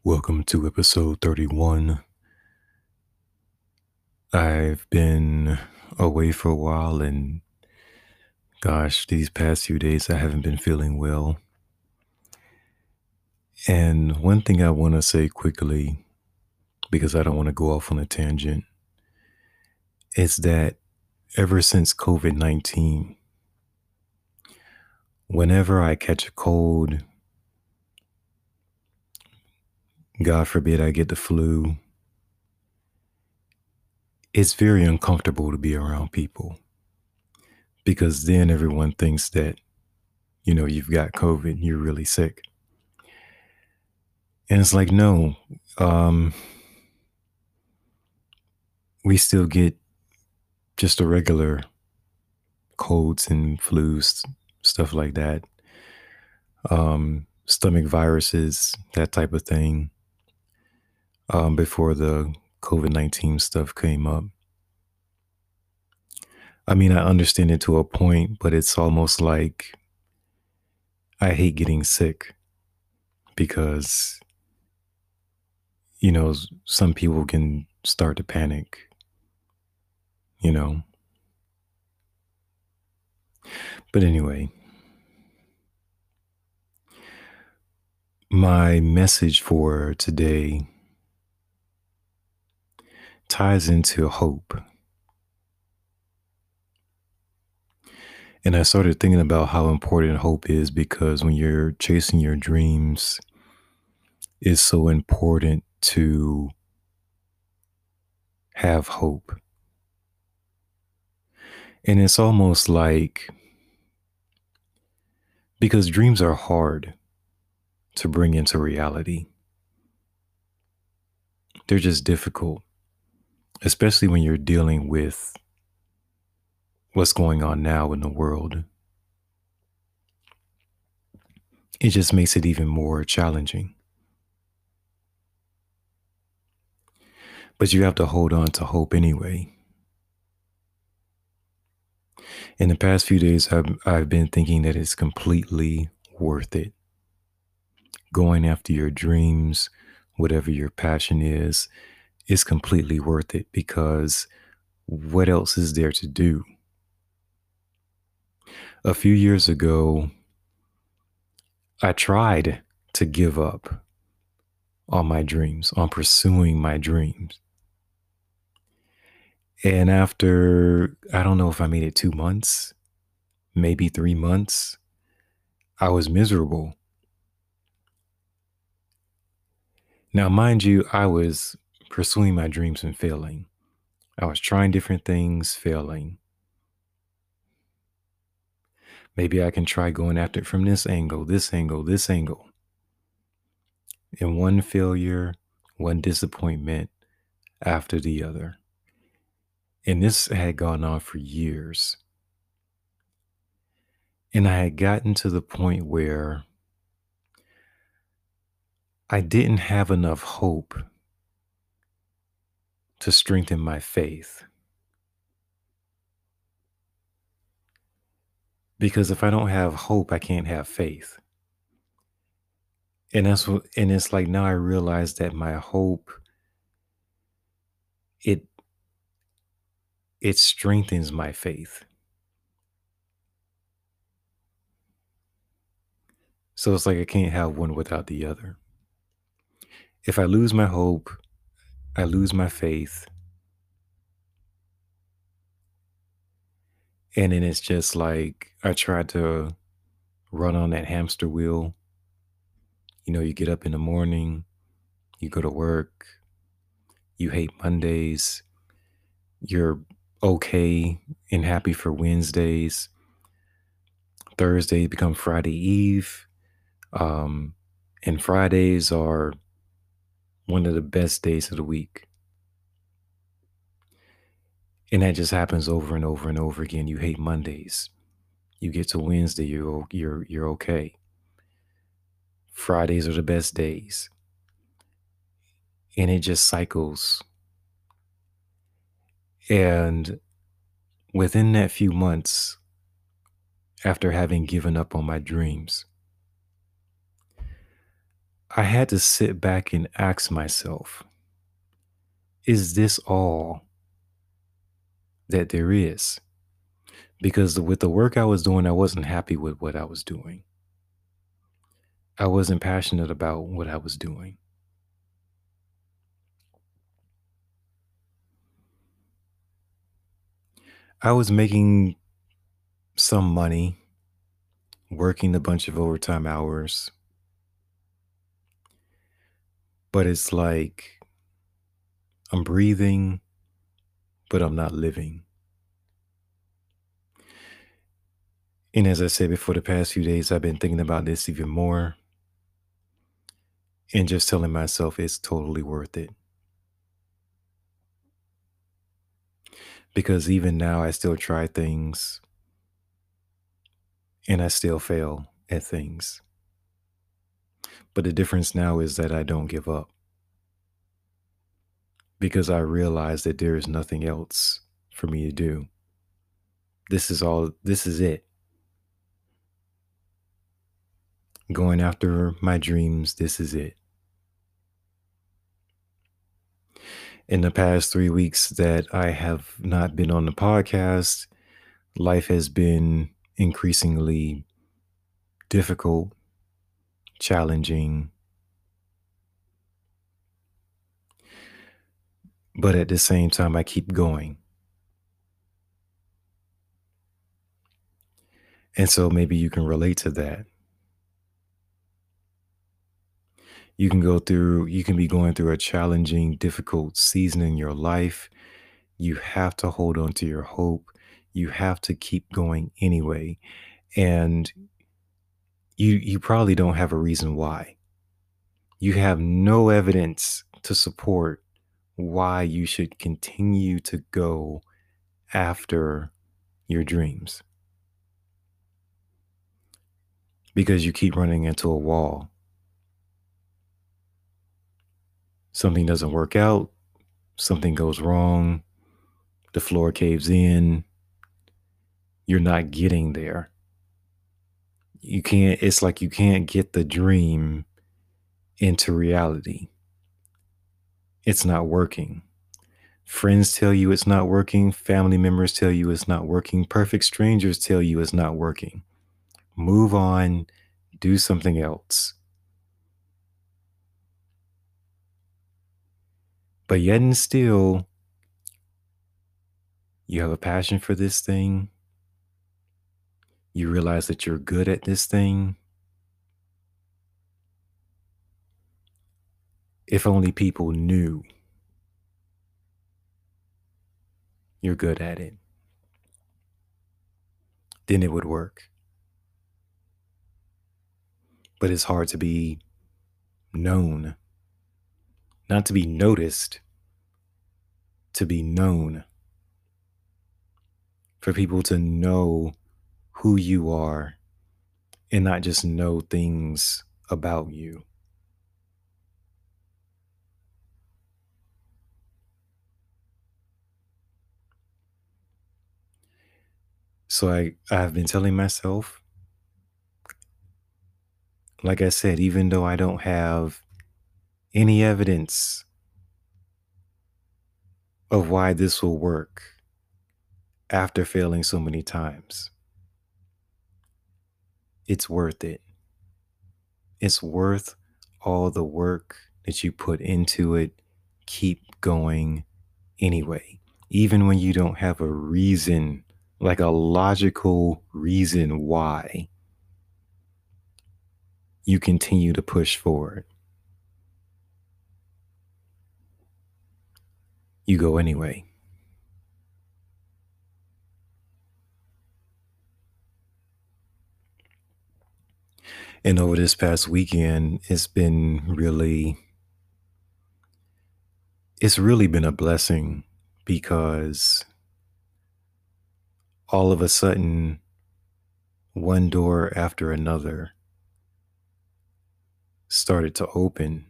Welcome to episode 31. I've been away for a while, and gosh, these past few days I haven't been feeling well. And one thing I want to say quickly, because I don't want to go off on a tangent, is that ever since COVID 19, whenever I catch a cold, God forbid I get the flu, it's very uncomfortable to be around people because then everyone thinks that, you've got COVID, you're really sick. And it's like, no, um, we still get just a regular colds and flus, stuff like that. Stomach viruses, that type of thing. Before the COVID-19 stuff came up. I mean, I understand it to a point, but it's almost like I hate getting sick because, some people can start to panic, you know. But anyway, my message for today ties into hope. And I started thinking about how important hope is because when you're chasing your dreams, it's so important to have hope. And it's almost like because dreams are hard to bring into reality, they're just difficult, especially when you're dealing with what's going on now in the world. It just makes it even more challenging. But you have to hold on to hope anyway. In the past few days, I've been thinking that it's completely worth it. Going after your dreams, whatever your passion is completely worth it because what else is there to do? A few years ago, I tried to give up on my dreams, on pursuing my dreams. And after, I don't know if I made it 2 months, maybe 3 months, I was miserable. Now, mind you, I was pursuing my dreams and failing. I was trying different things, failing. Maybe I can try going after it from this angle, this angle, this angle. And one failure, one disappointment after the other. And this had gone on for years. And I had gotten to the point where I didn't have enough hope to strengthen my faith. Because if I don't have hope, I can't have faith. And it's like now I realize that my hope, it it strengthens my faith. So it's like I can't have one without the other. If I lose my hope, I lose my faith. And then it's just like I tried to run on that hamster wheel. You get up in the morning, you go to work, you hate Mondays, you're okay and happy for Wednesdays. Thursday become Friday Eve. Um, and Fridays are one of the best days of the week. And that just happens over and over and over again. You hate Mondays. You get to Wednesday, you're okay. Fridays are the best days. And it just cycles. And within that few months, after having given up on my dreams, I had to sit back and ask myself, is this all that there is? Because with the work I was doing, I wasn't happy with what I was doing. I wasn't passionate about what I was doing. I was making some money, working a bunch of overtime hours, but it's like I'm breathing, but I'm not living. And as I said before, the past few days, I've been thinking about this even more and just telling myself it's totally worth it. Because even now, I still try things and I still fail at things. But the difference now is that I don't give up because I realize that there is nothing else for me to do. This is it. Going after my dreams, this is it. In the past 3 weeks that I have not been on the podcast, life has been increasingly difficult, challenging, but at the same time, I keep going. And so maybe you can relate to that. You can be going through a challenging, difficult season in your life. You have to hold on to your hope. You have to keep going anyway. And you probably don't have a reason why. You have no evidence to support why you should continue to go after your dreams because you keep running into a wall. Something doesn't work out, something goes wrong, the floor caves in, you're not getting there. It's like you can't get the dream into reality. It's not working. Friends tell you it's not working. Family members tell you it's not working. Perfect strangers tell you it's not working. Move on, do something else. But yet and still, you have a passion for this thing. You realize that you're good at this thing. If only people knew you're good at it, then it would work. But it's hard to be known, not to be noticed, to be known, for people to know who you are and not just know things about you. So I've been telling myself, like I said, even though I don't have any evidence of why this will work after failing so many times, it's worth it. It's worth all the work that you put into it. Keep going anyway. Even when you don't have a reason, like a logical reason why, you continue to push forward. You go anyway. And over this past weekend, it's really been a blessing because all of a sudden, one door after another started to open.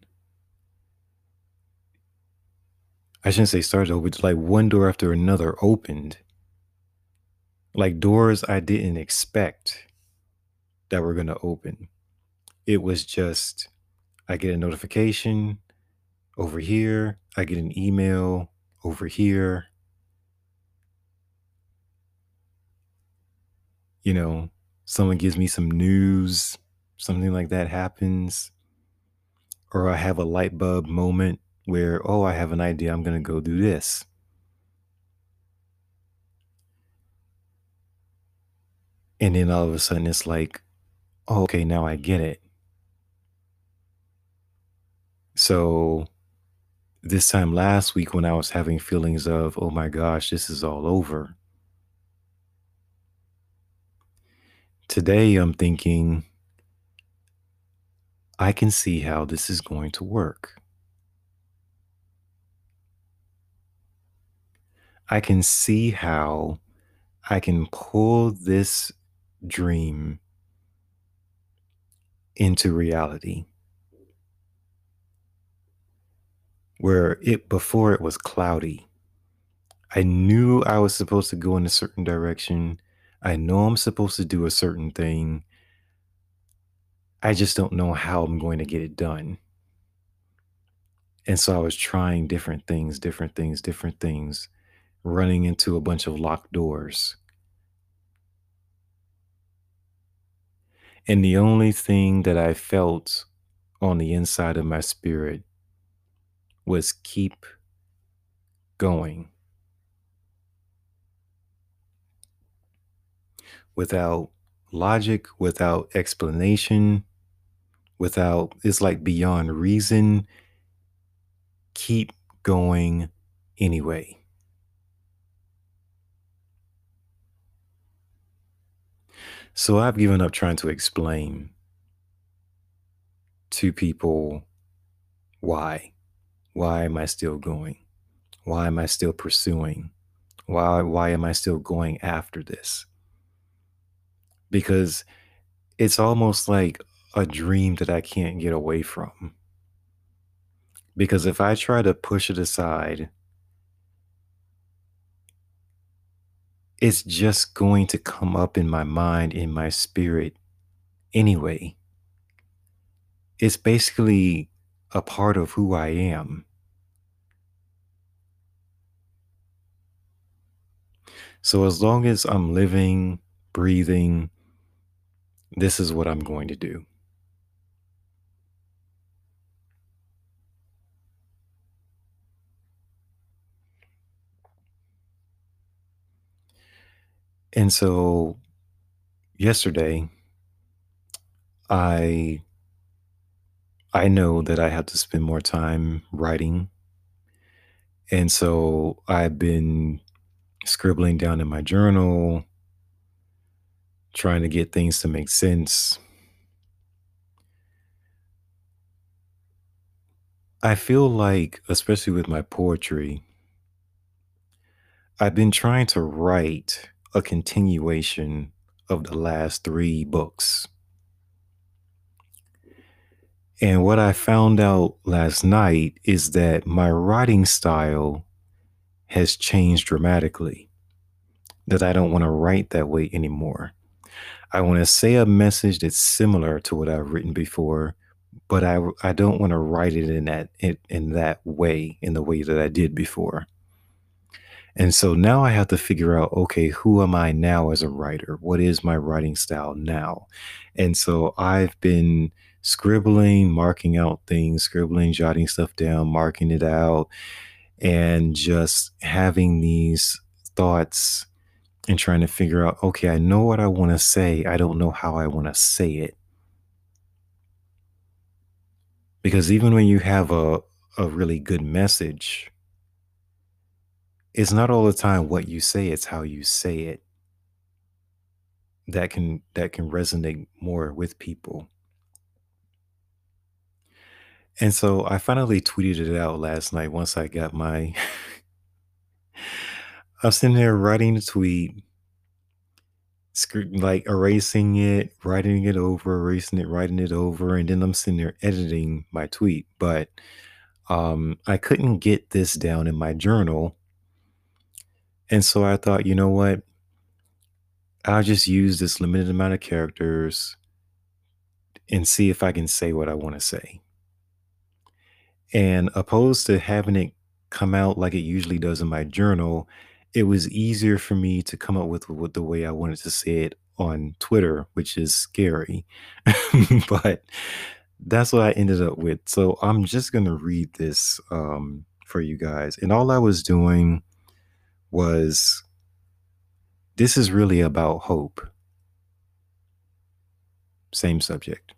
I shouldn't say started to open, it's like one door after another opened. Like doors I didn't expect that were going to open. It was just I get a notification over here. I get an email over here. You know, someone gives me some news, something like that happens, or I have a light bulb moment where, oh, I have an idea. I'm going to go do this. And then all of a sudden it's like, oh, okay, now I get it. So this time last week, when I was having feelings of, oh my gosh, this is all over, today I'm thinking, I can see how this is going to work. I can see how I can pull this dream into reality where it before it was cloudy. I knew I was supposed to go in a certain direction. I know I'm supposed to do a certain thing. I just don't know how I'm going to get it done. And so I was trying different things, running into a bunch of locked doors. And the only thing that I felt on the inside of my spirit was keep going without logic, without explanation, without, it's like beyond reason. Keep going anyway. So I've given up trying to explain to people why. Why am I still going? Why am I still pursuing? Why am I still going after this? Because it's almost like a dream that I can't get away from. Because if I try to push it aside, it's just going to come up in my mind, in my spirit anyway. It's basically a part of who I am. So as long as I'm living, breathing, this is what I'm going to do. And so yesterday, I I know that I have to spend more time writing. And so I've been scribbling down in my journal, trying to get things to make sense. I feel like, especially with my poetry, I've been trying to write a continuation of the last three books. And what I found out last night is that my writing style has changed dramatically, that I don't want to write that way anymore. I want to say a message that's similar to what I've written before, but I don't want to write it in that way, in the way that I did before. And so now I have to figure out, okay, who am I now as a writer? What is my writing style now? And so I've been scribbling, marking out things, scribbling, jotting stuff down, marking it out, and just having these thoughts and trying to figure out, okay, I know what I want to say. I don't know how I want to say it. Because even when you have a really good message, it's not all the time what you say, it's how you say it that can resonate more with people. And so I finally tweeted it out last night once I got my I was sitting there writing the tweet, like erasing it, writing it over, erasing it, writing it over, and then I'm sitting there editing my tweet. But I couldn't get this down in my journal. And so I thought, you know what? I'll just use this limited amount of characters and see if I can say what I want to say. And opposed to having it come out like it usually does in my journal, it was easier for me to come up with the way I wanted to say it on Twitter, which is scary. But that's what I ended up with. So I'm just going to read this for you guys. And all I was doing was this is really about hope. Same subject.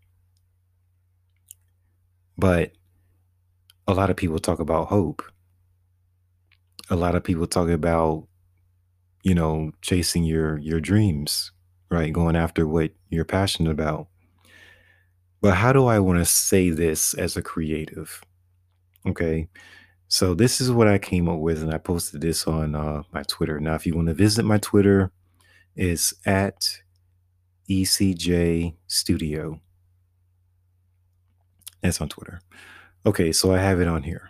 But a lot of people talk about hope. A lot of people talk about, chasing your dreams, right? Going after what you're passionate about. But how do I want to say this as a creative? Okay. So this is what I came up with, and I posted this on my Twitter. Now, if you want to visit my Twitter, it's at ECJ Studio. That's on Twitter. Okay, so I have it on here.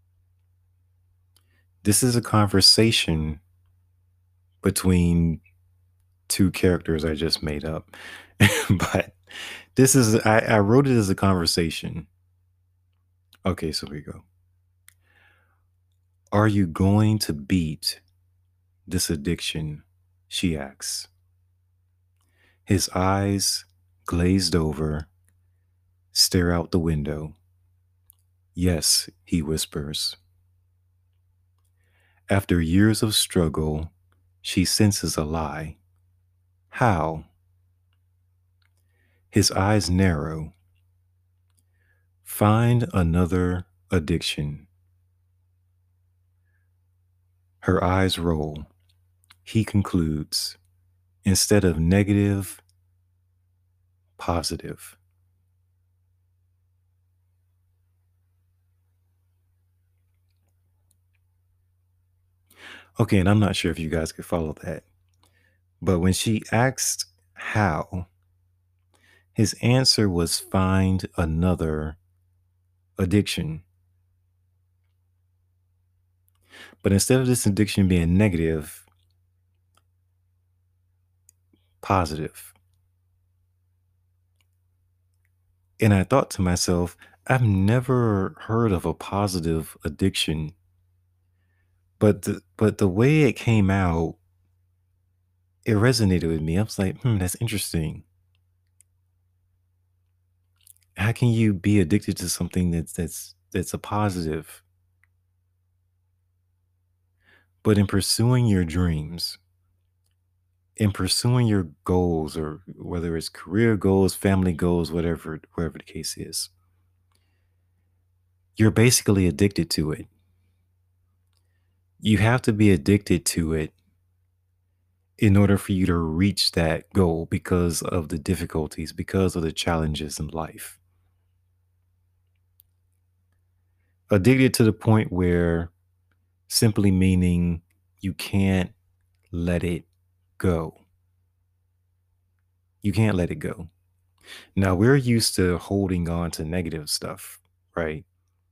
This is a conversation between two characters I just made up. But I wrote it as a conversation. Okay, so here we go. Are you going to beat this addiction? She asks. His eyes, glazed over, stare out the window. Yes, he whispers. After years of struggle, she senses a lie. How? His eyes narrow. Find another addiction. Her eyes roll. He concludes, instead of negative, positive. Okay, and I'm not sure if you guys could follow that. But when she asked how, his answer was find another addiction. But instead of this addiction being negative, positive. And I thought to myself, I've never heard of a positive addiction. But the way it came out, it resonated with me. I was like, that's interesting. How can you be addicted to something that's a positive? But in pursuing your dreams, in pursuing your goals, or whether it's career goals, family goals, wherever the case is, you're basically addicted to it. You have to be addicted to it in order for you to reach that goal because of the difficulties, because of the challenges in life. Addicted to the point where simply meaning you can't let it go. You can't let it go. Now, we're used to holding on to negative stuff, right?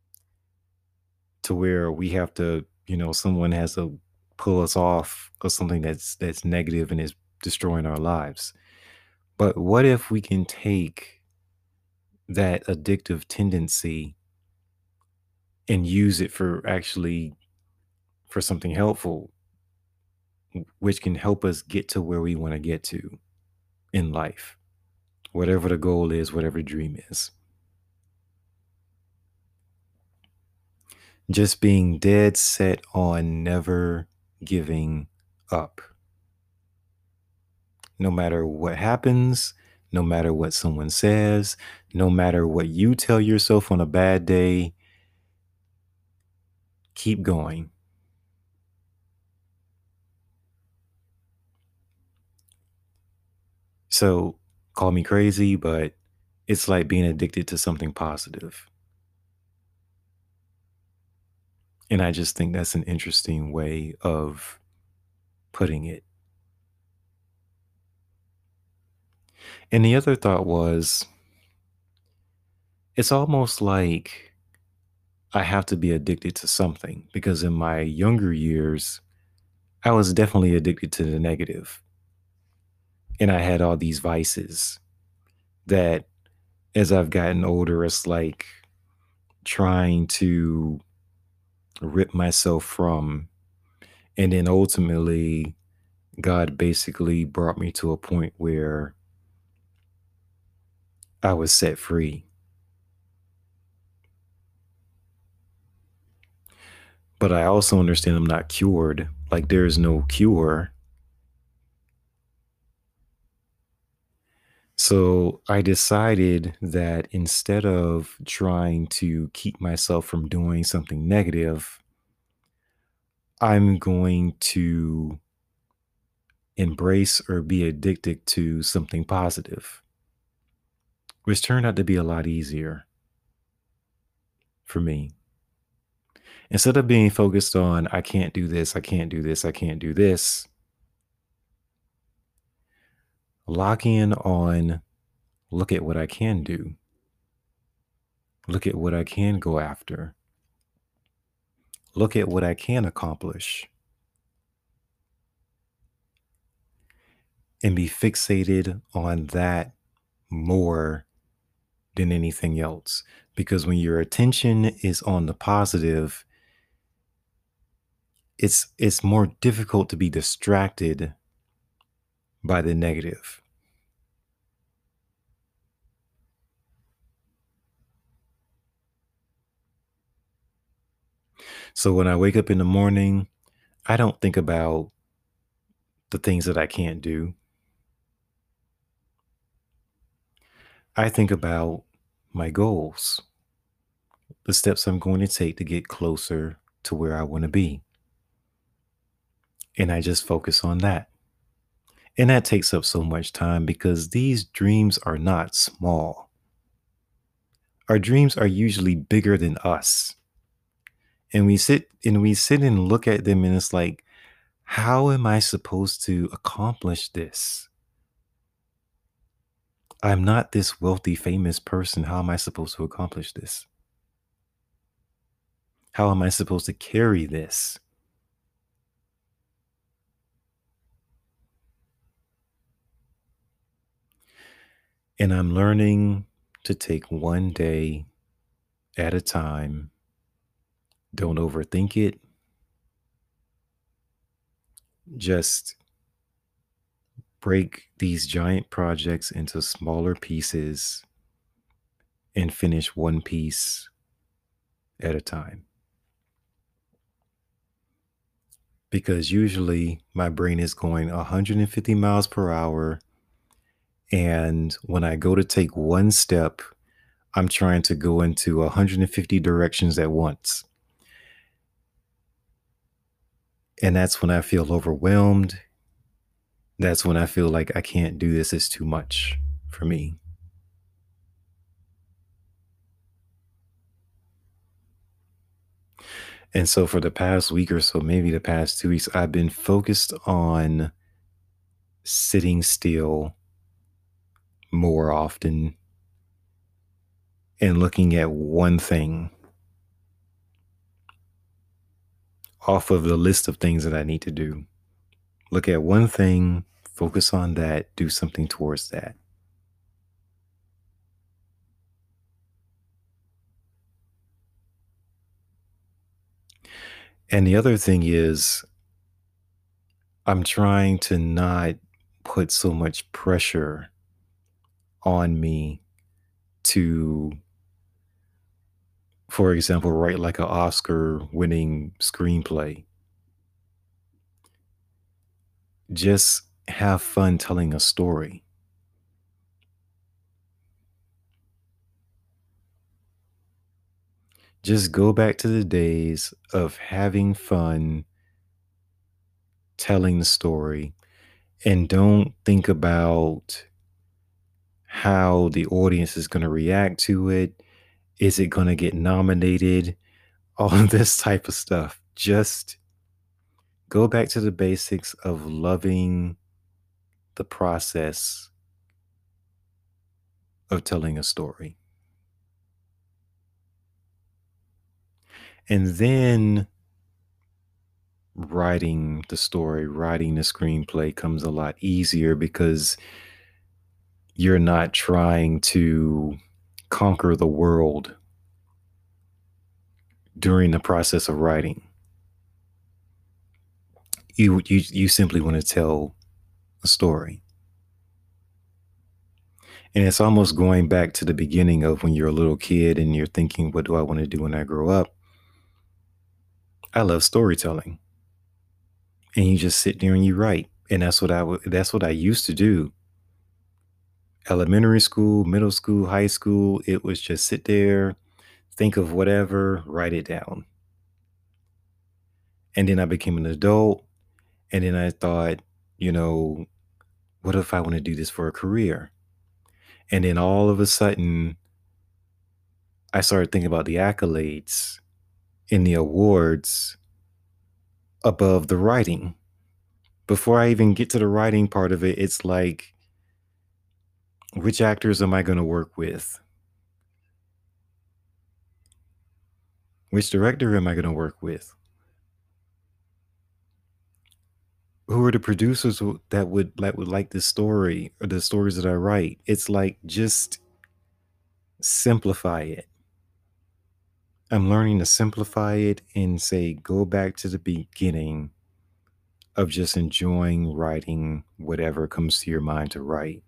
To where we have to, someone has to pull us off of something that's negative and is destroying our lives. But what if we can take that addictive tendency and use it for something helpful, which can help us get to where we want to get to in life, whatever the goal is, whatever the dream is. Just being dead set on never giving up. No matter what happens, no matter what someone says, no matter what you tell yourself on a bad day, keep going. So call me crazy, but it's like being addicted to something positive. And I just think that's an interesting way of putting it. And the other thought was, it's almost like I have to be addicted to something because in my younger years, I was definitely addicted to the negative. And I had all these vices that as I've gotten older, it's like trying to rip myself from. And then ultimately, God basically brought me to a point where I was set free. But I also understand I'm not cured. Like, there is no cure. So I decided that instead of trying to keep myself from doing something negative, I'm going to embrace or be addicted to something positive, which turned out to be a lot easier for me. Instead of being focused on, I can't do this, I can't do this, I can't do this, lock in on, look at what I can do, look at what I can go after, look at what I can accomplish, and be fixated on that more than anything else. Because when your attention is on the positive, it's more difficult to be distracted by the negative. So when I wake up in the morning, I don't think about the things that I can't do. I think about my goals, the steps I'm going to take to get closer to where I want to be. And I just focus on that. And that takes up so much time because these dreams are not small. Our dreams are usually bigger than us. And we sit and look at them and it's like, how am I supposed to accomplish this? I'm not this wealthy, famous person. How am I supposed to accomplish this? How am I supposed to carry this? And I'm learning to take one day at a time. Don't overthink it. Just break these giant projects into smaller pieces and finish one piece at a time. Because usually my brain is going 150 miles per hour. And when I go to take one step, I'm trying to go into 150 directions at once. And that's when I feel overwhelmed. That's when I feel like I can't do this. It's too much for me. And so for the past week or so, maybe the past 2 weeks, I've been focused on sitting still more often and looking at one thing off of the list of things that I need to do. Look at one thing, focus on that, do something towards that. And the other thing is, I'm trying to not put so much pressure on me to, for example, write like an Oscar winning screenplay. Just have fun telling a story. Just go back to the days of having fun telling the story and don't think about how the audience is going to react to it. Is it going to get nominated? All of this type of stuff. Just go back to the basics of loving the process of telling a story. And then writing the story, writing the screenplay comes a lot easier because you're not trying to conquer the world during the process of writing. You simply want to tell a story. And it's almost going back to the beginning of when you're a little kid and you're thinking, what do I want to do when I grow up? I love storytelling. And you just sit there and you write. And that's what I used to do. Elementary school, middle school, high school, it was just sit there, think of whatever, write it down. And then I became an adult. And then I thought, you know, what if I want to do this for a career? And then all of a sudden, I started thinking about the accolades and the awards above the writing. Before I even get to the writing part of it, it's like, which actors am I going to work with? Which director am I going to work with? Who are the producers that would like this story or the stories that I write? It's like, just simplify it. I'm learning to simplify it and say, go back to the beginning of just enjoying writing whatever comes to your mind to write.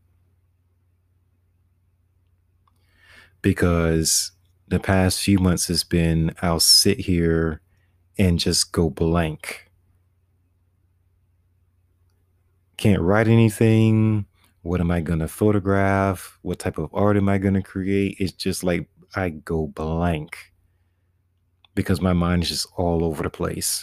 Because the past few months has been, I'll sit here and just go blank. Can't write anything. What am I going to photograph? What type of art am I going to create? It's just like I go blank because my mind is just all over the place.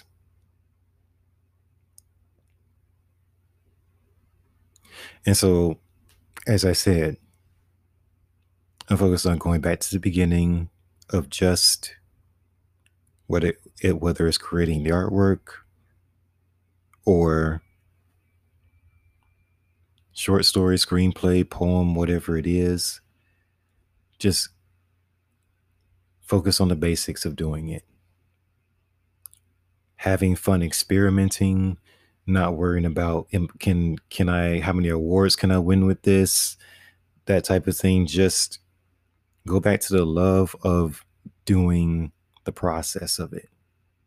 And so, as I said, I'm focused on going back to the beginning of just whether it's creating the artwork or short story, screenplay, poem, whatever it is. Just focus on the basics of doing it. Having fun experimenting, not worrying about can I how many awards can I win with this, that type of thing. Just go back to the love of doing the process of it.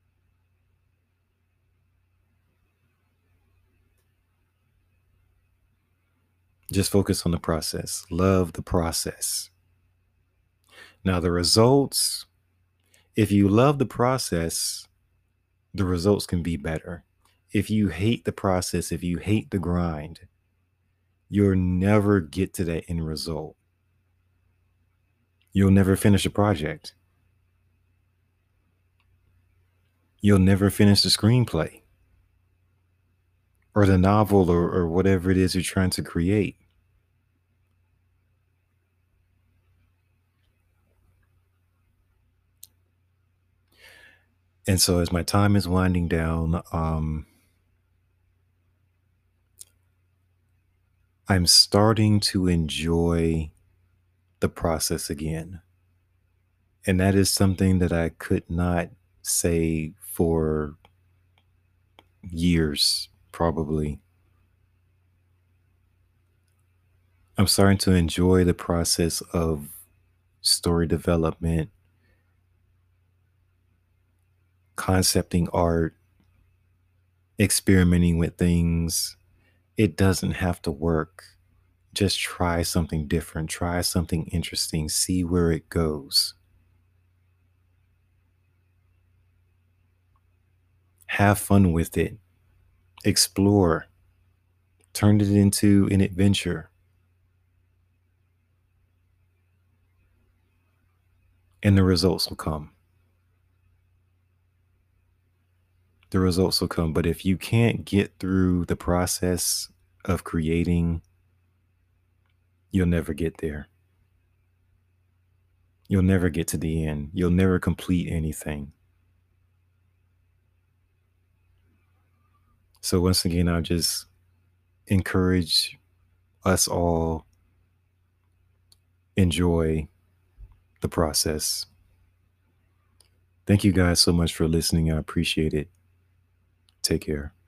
Just focus on the process. Love the process. Now, the results, if you love the process, the results can be better. If you hate the process, if you hate the grind, you'll never get to that end result. You'll never finish a project. You'll never finish the screenplay or the novel or whatever it is you're trying to create. And so as my time is winding down, I'm starting to enjoy the process again. And that is something that I could not say for years, probably. I'm starting to enjoy the process of story development, concepting art, experimenting with things. It doesn't have to work. Just try something different, try something interesting, see where it goes. Have fun with it, explore, turn it into an adventure, and the results will come. The results will come. But if you can't get through the process of creating, you'll never get there. You'll never get to the end. You'll never complete anything. So, once again, I'll just encourage us all enjoy the process. Thank you guys so much for listening. I appreciate it. Take care.